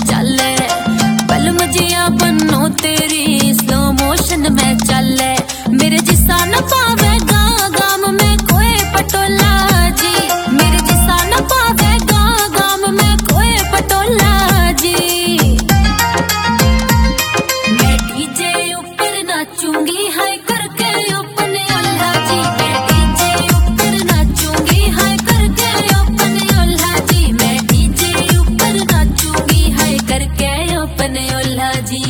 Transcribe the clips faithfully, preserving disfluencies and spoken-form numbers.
चले, पल मुझिया बनो तेरी स्लो मोशन में चले। मेरे जिसा न पावेगा गाम में कोई पटोला जी, मेरे जिसा न पावेगा गाम में कोई पटोला जी। मैं डीजे ऊपर नाचूंगी हाय करके अपने अल्लाह जी, मैं डीजे ऊपर नाचूंगी हाय करके अपने अल्लाह जी, मैं डीजे ऊपर नाचूंगी हाय करके अपने अल्लाह जी।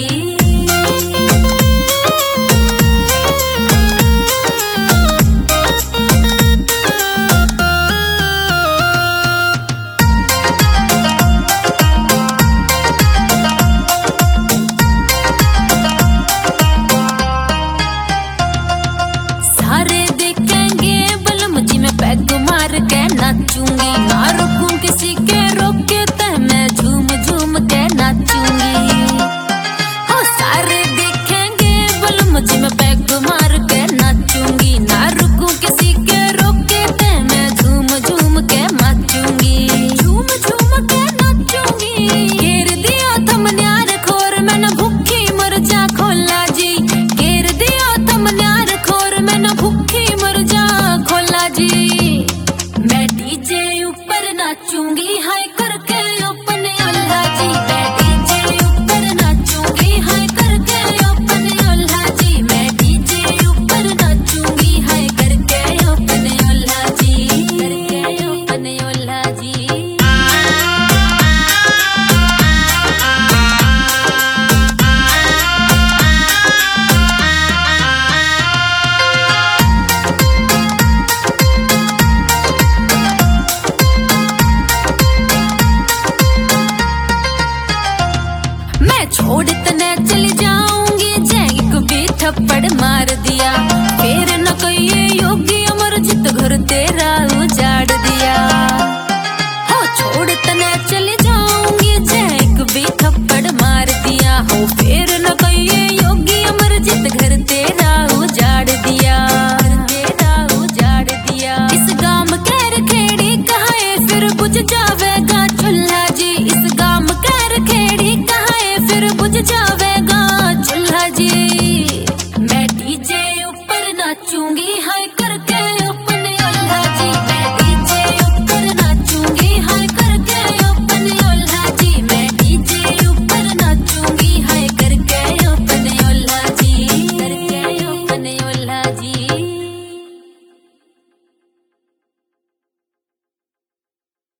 सारे देखेंगे बलम जी मैं पैग मार के नाचूंगी, ना रुकूं किसी के रोके ते मैं झूम झूम के नाचूंगी। हो सारे देखेंगे बलम जी मैं पैग मार के नाचूंगी, ना रुकूं किसी के रोके ते मैं झूम झूम के नाचूंगी, झूम झूम के नाचूंगी। घेर दिया थमन्यार खोर मैं न भूखी मर जा खोला जी, घेर दिया थमन्यार खोर मैं न भूखी मर जा खोला जी। मैं डीजे ऊपर नाचूंगी हाय करके अपने अल्लाह जी, मैं डीजे ऊपर नाचूंगी हाय करके अपने अल्लाह जी, मैं डीजे ऊपर नाचूंगी हाय करके अपने अल्लाह जी, करके अपने अल्लाह जी। मैं छोड़ तने चली जाऊंगी जे एक भी थप्पड़ मार दिया, फिर न कहिए योगी अमर जित घर तेरा